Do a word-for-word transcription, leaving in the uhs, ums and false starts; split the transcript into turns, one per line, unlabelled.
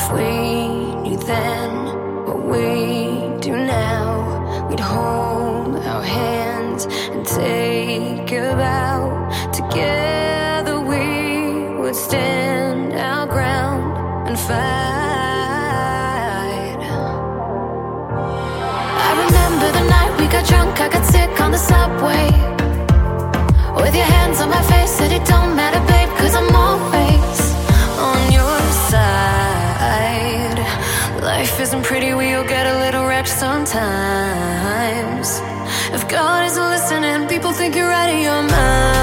we knew then what we do now, we'd hold our hands and take a vow. Together we would stand our ground and fight. I remember the night we got drunk, I got sick on the subway. With your hands on my face, said it don't matter, babe, cause I'm always on your side. Life isn't pretty, we all get a little wrecked sometimes. If God isn't listening, people think you're out of your mind.